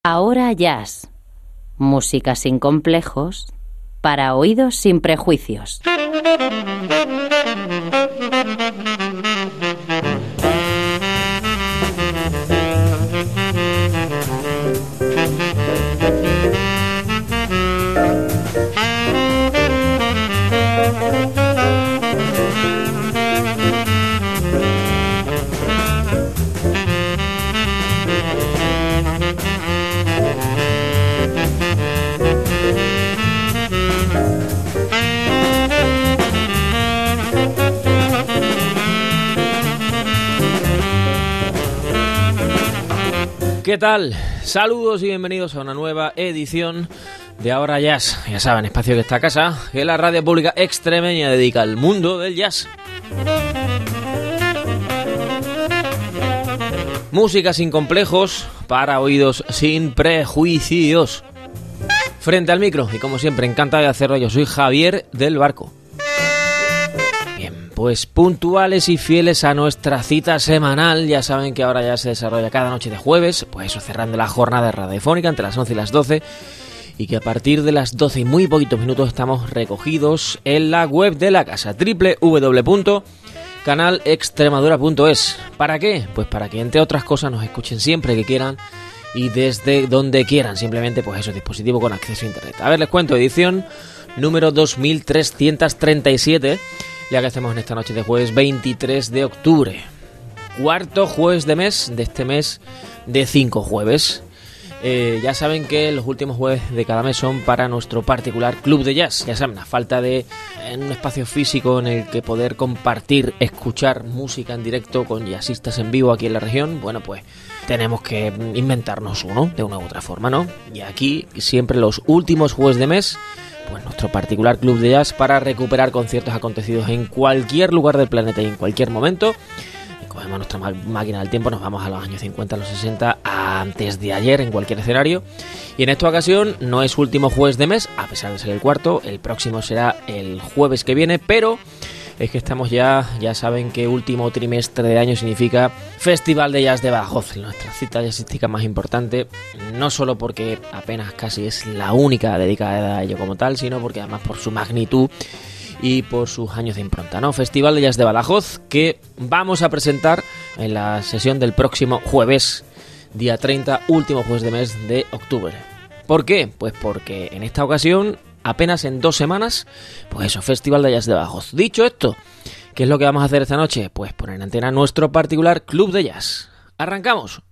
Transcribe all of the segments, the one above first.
Ahora Jazz, música sin complejos, para oídos sin prejuicios. ¿Qué tal? Saludos y bienvenidos a una nueva edición de Ahora Jazz. Ya saben, espacio que está a casa, que la radio pública extremeña dedica al mundo del jazz. Música sin complejos, para oídos sin prejuicios. Frente al micro, y como siempre, encantado de hacerlo, yo soy Javier del Barco. Pues puntuales y fieles a nuestra cita semanal, ya saben que ahora ya se desarrolla cada noche de jueves, pues eso, cerrando la jornada radiofónica entre las 11 y las 12, y que a partir de las 12 y muy poquitos minutos estamos recogidos en la web de la casa, www.canalextremadura.es. ¿Para qué? Pues para que, entre otras cosas, nos escuchen siempre que quieran y desde donde quieran, simplemente pues eso, dispositivo con acceso a internet. A ver, les cuento, edición número 2337, ya que hacemos en esta noche de jueves 23 de octubre. Cuarto jueves de mes, de este mes de 5 jueves. Ya saben que los últimos jueves de cada mes son para nuestro particular club de jazz. Ya saben, a falta de un espacio físico en el que poder compartir, escuchar música en directo con jazzistas en vivo aquí en la región, bueno, pues tenemos que inventarnos uno de una u otra forma, ¿no? Y aquí siempre los últimos jueves de mes, pues nuestro particular club de jazz para recuperar conciertos acontecidos en cualquier lugar del planeta y en cualquier momento. Cogemos nuestra máquina del tiempo, nos vamos a los años 50, a los 60, antes de ayer, en cualquier escenario. Y en esta ocasión no es último jueves de mes, a pesar de ser el cuarto. El próximo será el jueves que viene, pero es que estamos ya saben que último trimestre de año significa Festival de Jazz de Badajoz, nuestra cita jazzística más importante, no solo porque apenas casi es la única dedicada a ello como tal, sino porque además por su magnitud y por sus años de impronta, ¿no? Festival de Jazz de Badajoz, que vamos a presentar en la sesión del próximo jueves, día 30, último jueves de mes de octubre. ¿Por qué? Pues porque en esta ocasión, apenas en 2 semanas, pues eso, Festival de Jazz de Badajoz. Dicho esto, ¿qué es lo que vamos a hacer esta noche? Pues poner en antena nuestro particular club de jazz. ¡Arrancamos!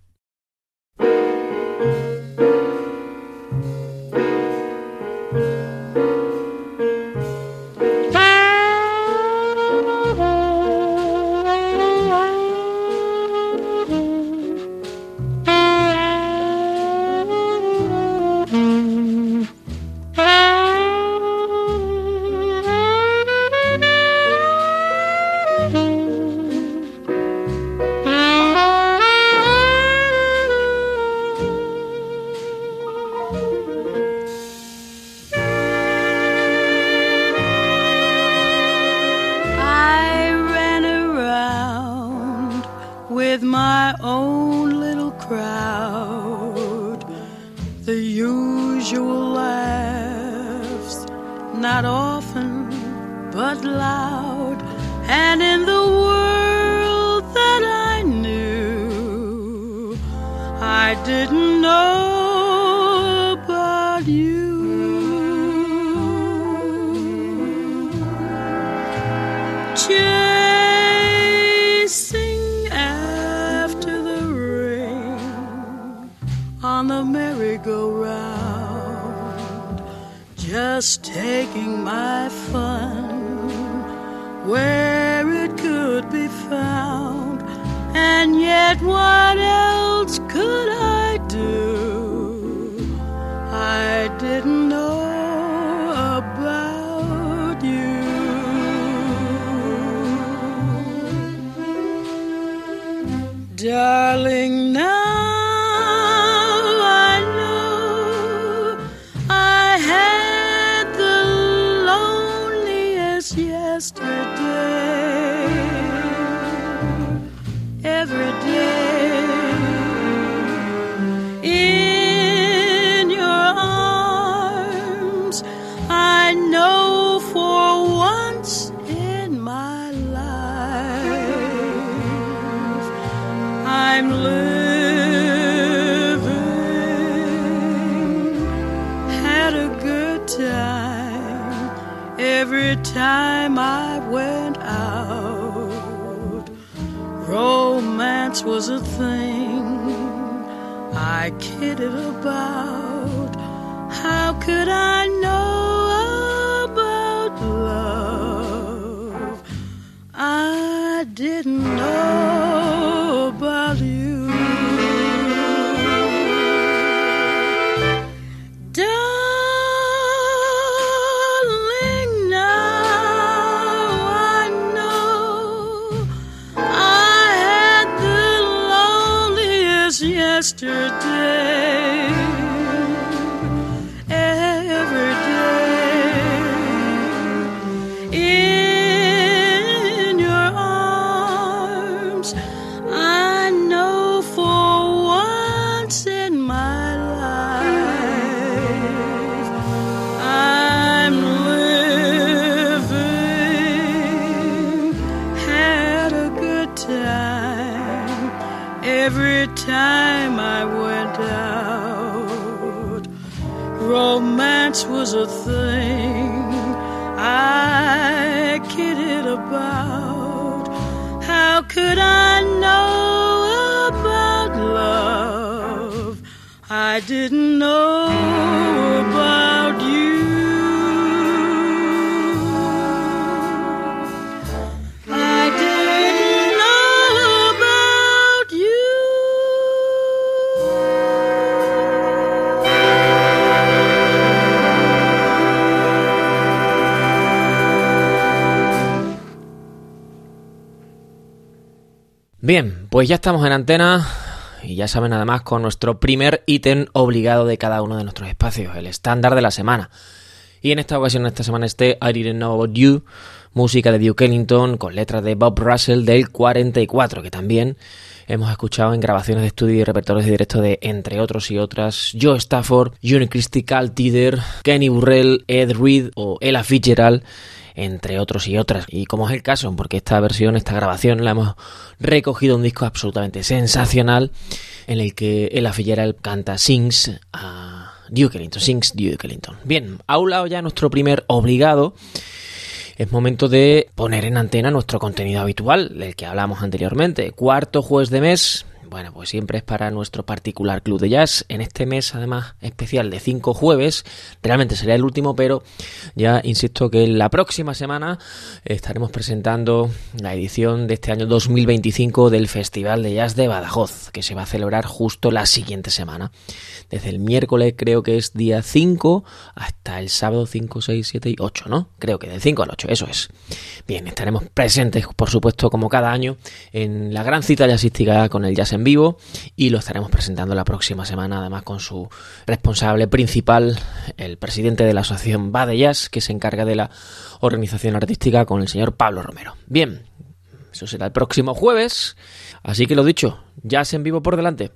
Just taking my fun where it could be found, and yet what else could I do? I didn't know about you. Darling, now every day in time, every time I went out. Romance was a thing I kidded about. How could I know about love? I didn't know about you. Darling, now I know I had the loneliest yesterday. Every day in your arms, I know for once in my life I'm living, had a good time every time I went out. Romance was a thing I kidded about. How could I know about love? I didn't know about you. I didn't know about you. Bien, pues ya estamos en antena y ya saben además con nuestro primer ítem obligado de cada uno de nuestros espacios, el estándar de la semana. Y en esta ocasión, esta semana, I Didn't Know About You, música de Duke Ellington con letras de Bob Russell del 44, que también hemos escuchado en grabaciones de estudio y repertorios de directo de, entre otros y otras, Joe Stafford, Juni Christie, Cal Tiller, Kenny Burrell, Ed Reed o Ella Fitzgerald, entre otros y otras. Y como es el caso, porque esta grabación la hemos recogido un disco absolutamente sensacional en el que Ella Fitzgerald canta Sings a Duke Ellington, Sings Duke Ellington. Bien, a un lado ya nuestro primer obligado. Es momento de poner en antena nuestro contenido habitual, del que hablamos anteriormente. Cuarto jueves de mes, bueno, pues siempre es para nuestro particular club de jazz. En este mes, además, especial de 5 jueves, realmente sería el último, pero ya insisto que la próxima semana estaremos presentando la edición de este año 2025 del Festival de Jazz de Badajoz, que se va a celebrar justo la siguiente semana. Desde el miércoles, creo que es día 5, hasta el sábado 5, 6, 7 y 8, ¿no? Creo que del 5 al 8, eso es. Bien, estaremos presentes, por supuesto, como cada año, en la gran cita jazzística con el jazz en vivo, y lo estaremos presentando la próxima semana, además con su responsable principal, el presidente de la asociación Bade Jazz, que se encarga de la organización artística, con el señor Pablo Romero. Bien, eso será el próximo jueves, así que lo dicho, jazz en vivo por delante.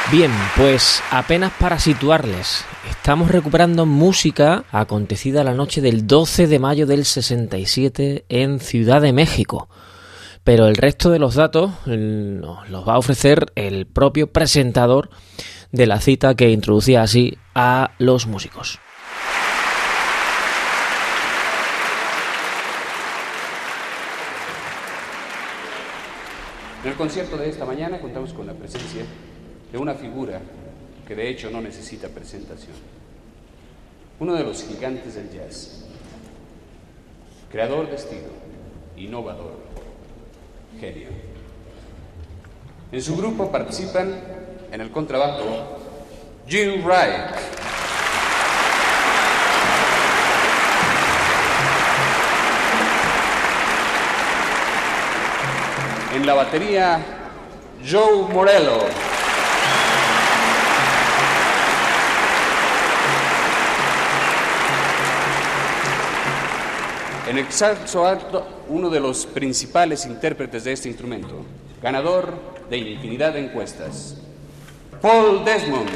Bien, pues apenas para situarles, estamos recuperando música acontecida la noche del 12 de mayo del 67 en Ciudad de México. Pero el resto de los datos nos los va a ofrecer el propio presentador de la cita, que introducía así a los músicos. En el concierto de esta mañana contamos con la presencia de una figura que de hecho no necesita presentación. Uno de los gigantes del jazz, creador de estilo, innovador, genio. En su grupo participan en el contrabajo Jim Wright, en la batería Joe Morello, en el saxo alto, uno de los principales intérpretes de este instrumento, ganador de infinidad de encuestas, Paul Desmond.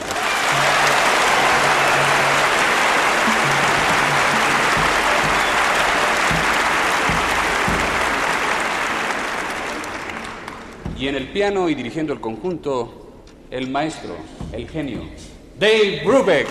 Y en el piano y dirigiendo el conjunto, el maestro, el genio, Dave Brubeck.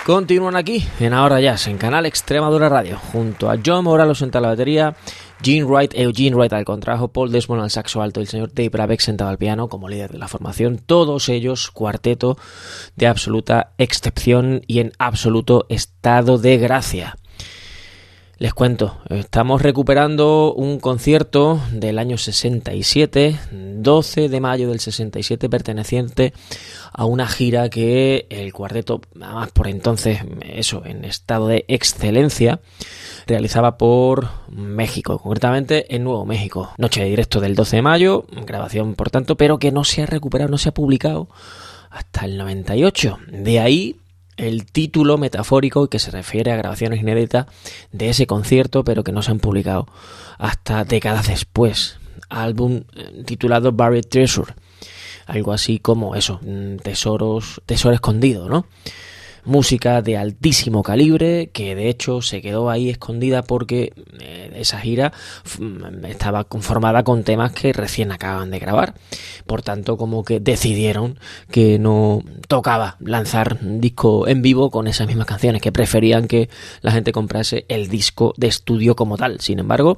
Continúan aquí en Ahora Jazz, en Canal Extremadura Radio, junto a John Morales sentado a la batería, Eugene Wright al contrabajo, Paul Desmond al saxo alto y el señor Dave Brabeck sentado al piano como líder de la formación. Todos ellos cuarteto de absoluta excepción y en absoluto estado de gracia. Les cuento, estamos recuperando un concierto del año 67, 12 de mayo del 67, perteneciente a una gira que el cuarteto, además por entonces, eso, en estado de excelencia, realizaba por México, concretamente en Nuevo México. Noche de directo del 12 de mayo, grabación por tanto, pero que no se ha recuperado, no se ha publicado hasta el 98. De ahí el título metafórico que se refiere a grabaciones inéditas de ese concierto, pero que no se han publicado hasta décadas después. Álbum titulado Buried Treasure, algo así como eso, tesoro escondido, ¿no? Música de altísimo calibre que de hecho se quedó ahí escondida porque esa gira estaba conformada con temas que recién acaban de grabar. Por tanto, como que decidieron que no tocaba lanzar un disco en vivo con esas mismas canciones, que preferían que la gente comprase el disco de estudio como tal. Sin embargo,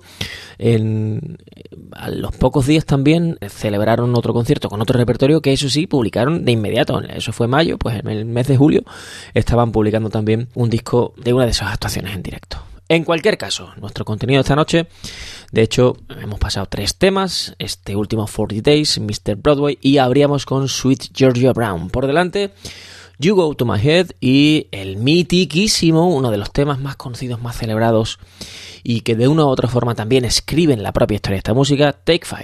a los pocos días también celebraron otro concierto con otro repertorio que eso sí publicaron de inmediato. Eso fue mayo, pues en el mes de julio estaban publicando también un disco de una de esas actuaciones en directo. En cualquier caso, nuestro contenido esta noche, de hecho, hemos pasado 3 temas, este último 40 Days, Mr. Broadway, y abríamos con Sweet Georgia Brown. Por delante, You Go To My Head y el mitiquísimo, uno de los temas más conocidos, más celebrados, y que de una u otra forma también escriben la propia historia de esta música, Take 5.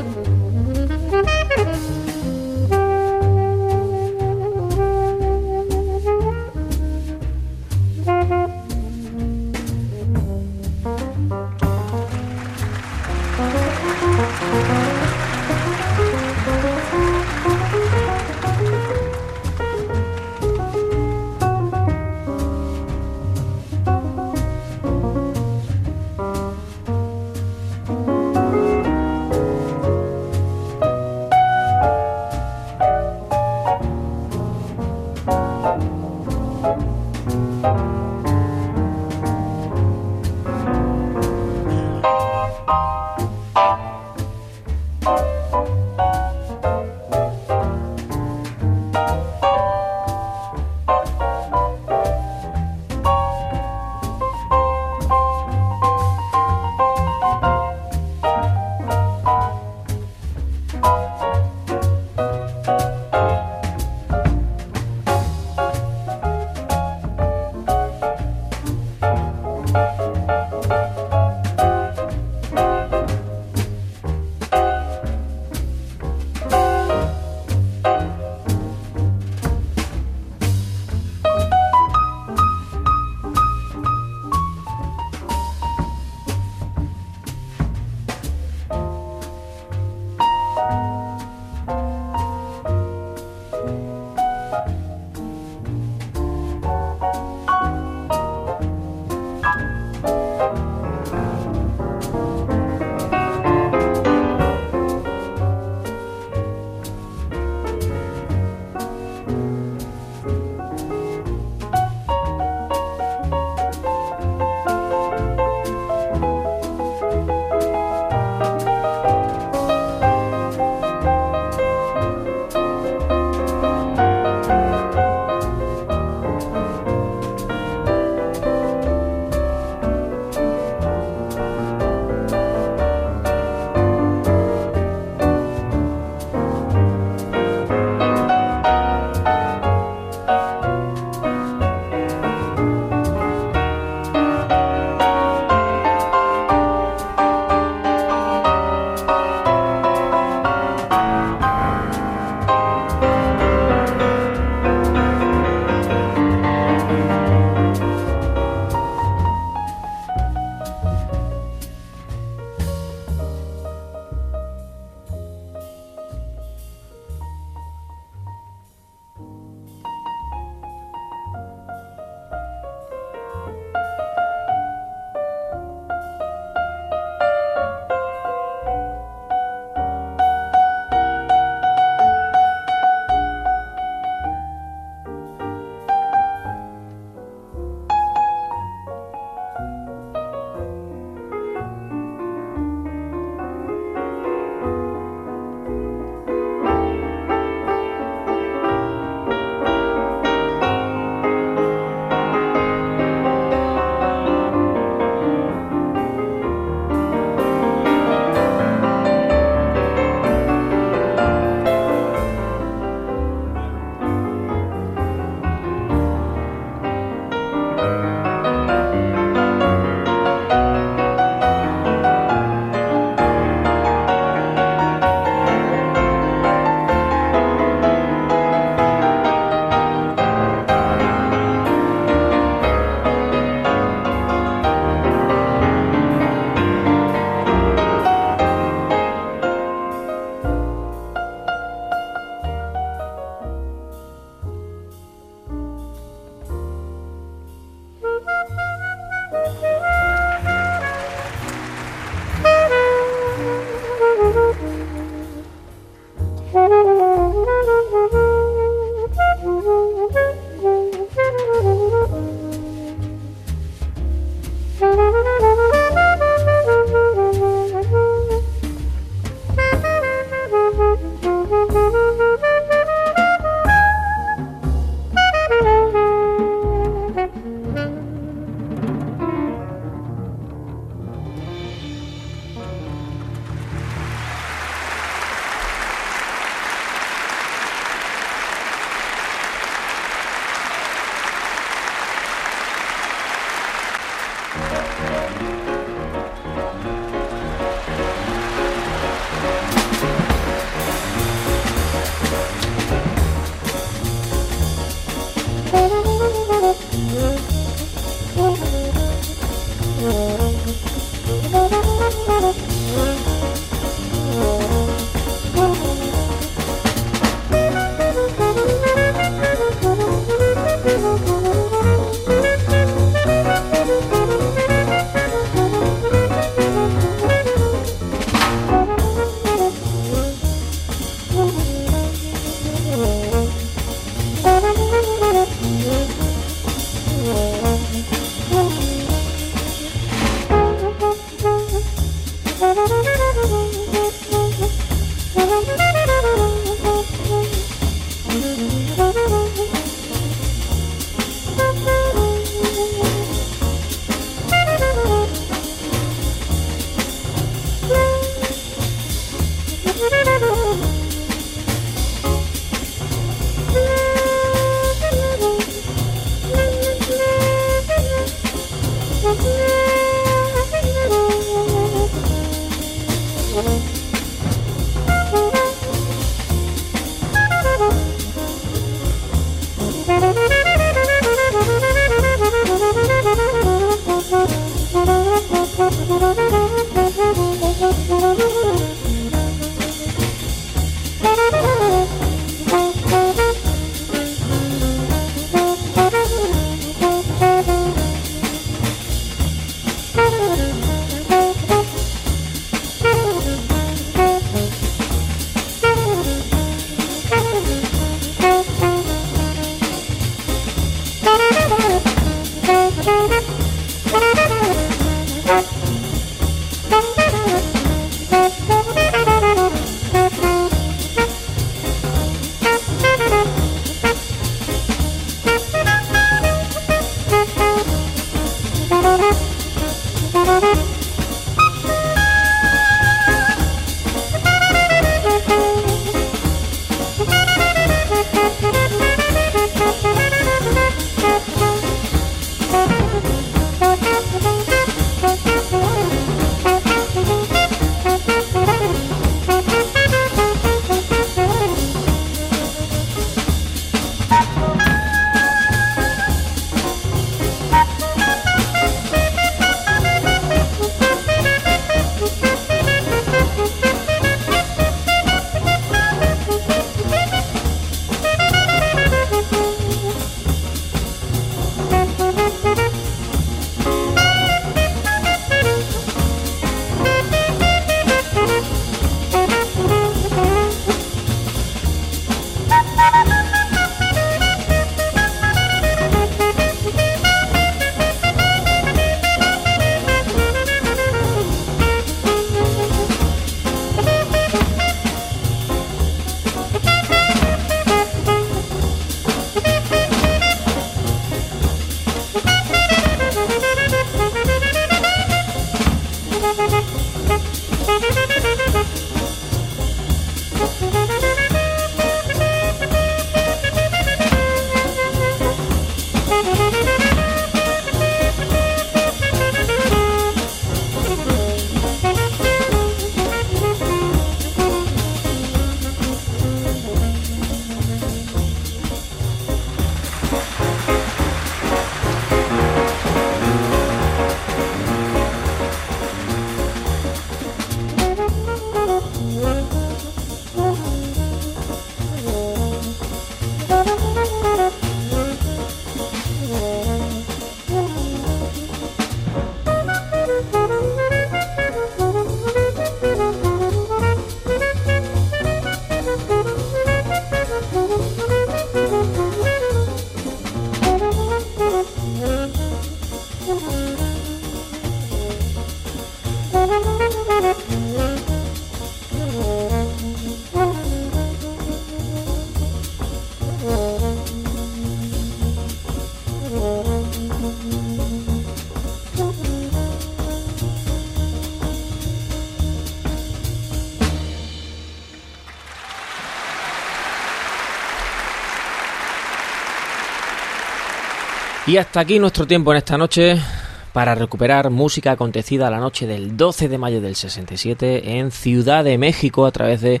Y hasta aquí nuestro tiempo en esta noche para recuperar música acontecida la noche del 12 de mayo del 67 en Ciudad de México a través de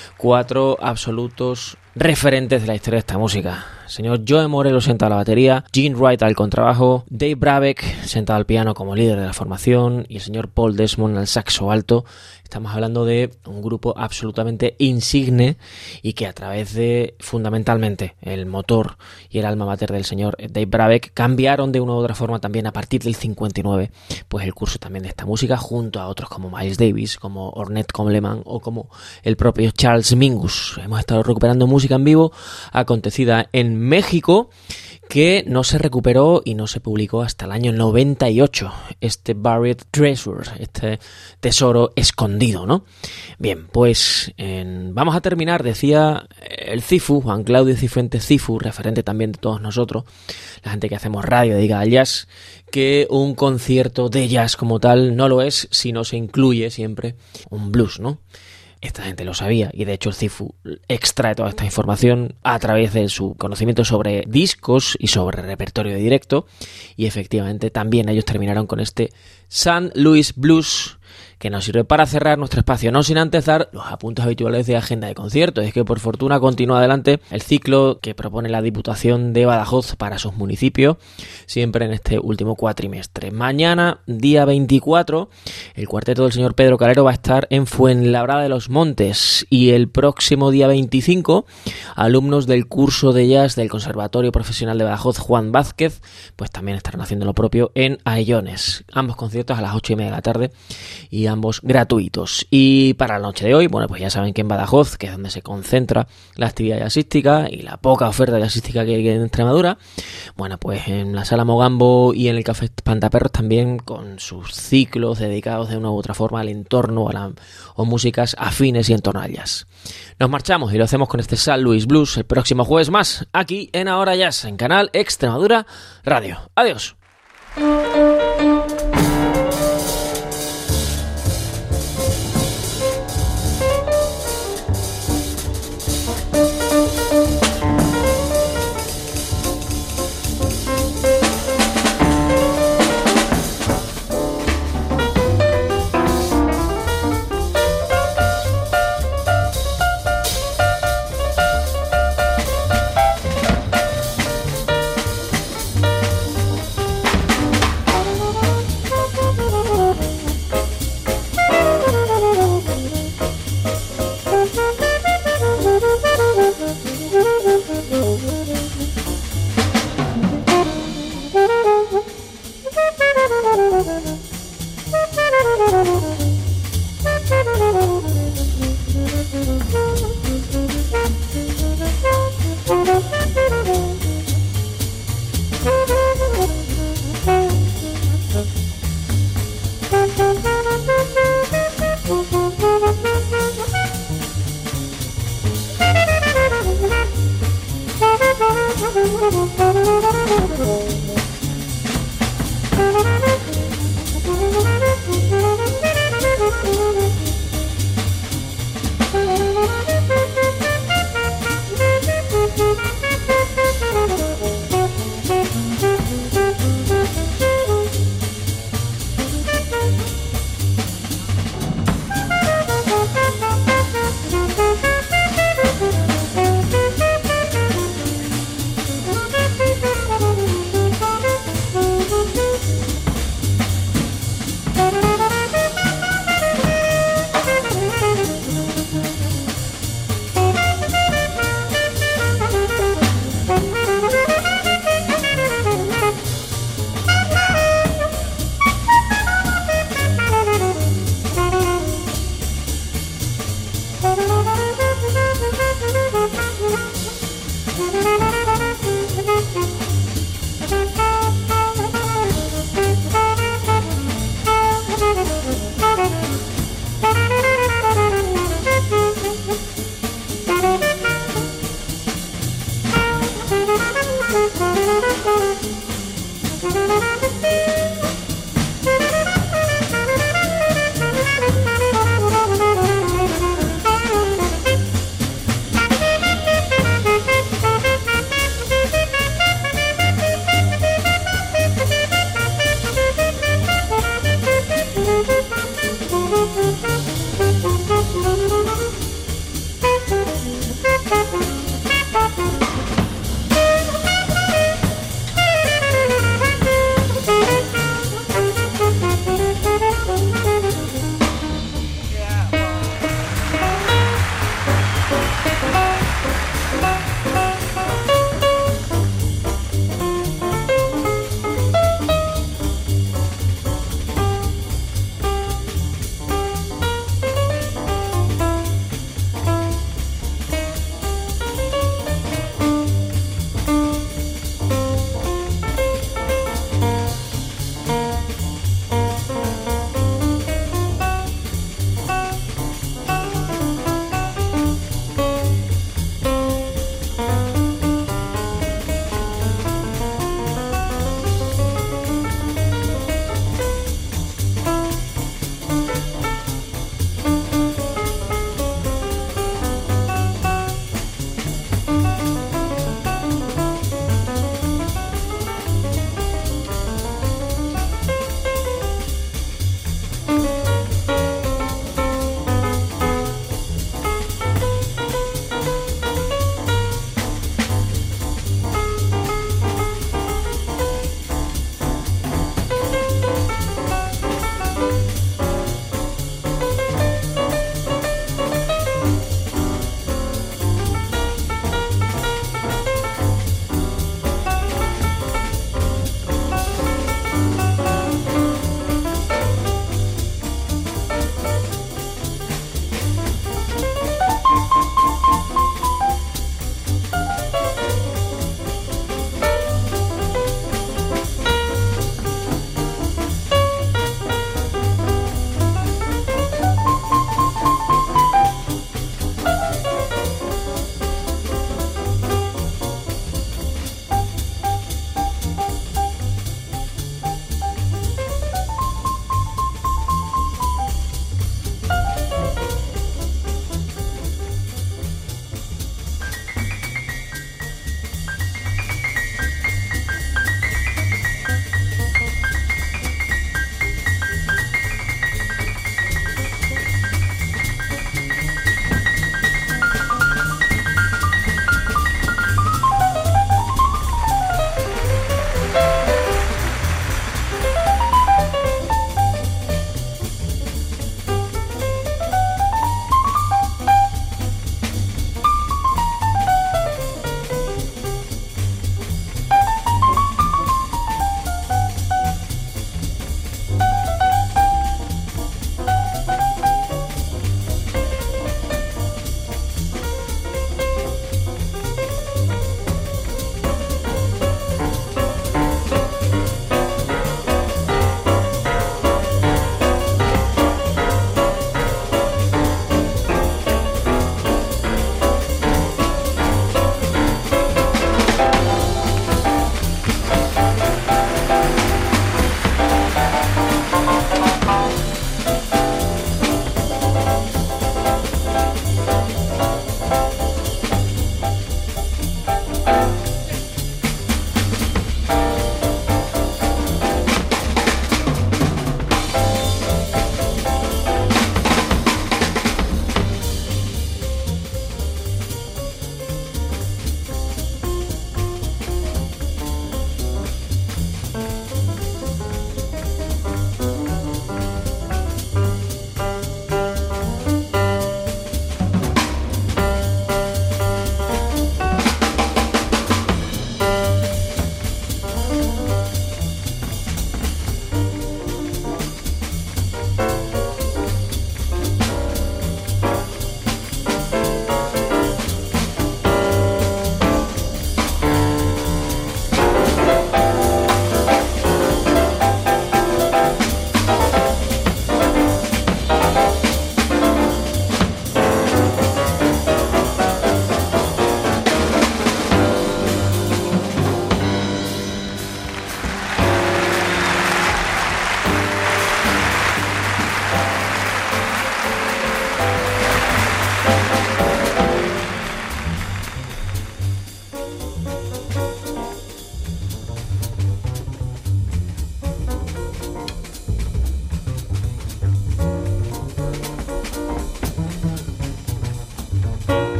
4 absolutos referentes de la historia de esta música. El señor Joe Morello sentado a la batería, Gene Wright al contrabajo, Dave Brubeck sentado al piano como líder de la formación y el señor Paul Desmond al saxo alto. Estamos hablando de un grupo absolutamente insigne y que a través de, fundamentalmente, el motor y el alma mater del señor Dave Brubeck cambiaron de una u otra forma también a partir del 59 pues el curso también de esta música junto a otros como Miles Davis, como Ornette Coleman o como el propio Charles Mingus. Hemos estado recuperando música en vivo acontecida en México que no se recuperó y no se publicó hasta el año 98, este Buried Treasure, este tesoro escondido, ¿no? Bien, pues vamos a terminar, decía el Cifu, Juan Claudio Cifuentes Cifu, referente también de todos nosotros, la gente que hacemos radio dedicada al jazz, que un concierto de jazz como tal no lo es si no se incluye siempre un blues, ¿no? Esta gente lo sabía y de hecho el Cifu extrae toda esta información a través de su conocimiento sobre discos y sobre repertorio de directo y efectivamente también ellos terminaron con este St. Louis Blues que nos sirve para cerrar nuestro espacio, no sin antes dar los apuntes habituales de agenda de conciertos. Es que por fortuna continúa adelante el ciclo que propone la Diputación de Badajoz para sus municipios, siempre en este último cuatrimestre. Mañana, día 24, el cuarteto del señor Pedro Calero va a estar en Fuenlabrada de los Montes, y el próximo día 25, alumnos del curso de jazz del Conservatorio Profesional de Badajoz Juan Vázquez, pues también estarán haciendo lo propio en Aillones. Ambos conciertos a las 8:30 de la tarde y ambos gratuitos. Y para la noche de hoy, bueno, pues ya saben que en Badajoz, que es donde se concentra la actividad jazzística y la poca oferta jazzística que hay en Extremadura, bueno, pues en la Sala Mogambo y en el Café Espantaperros también, con sus ciclos dedicados de una u otra forma al entorno o músicas afines y en torno al jazz. Nos marchamos y lo hacemos con este San Luis Blues el próximo jueves más, aquí en Ahora Jazz, en Canal Extremadura Radio. Adiós. Thank you.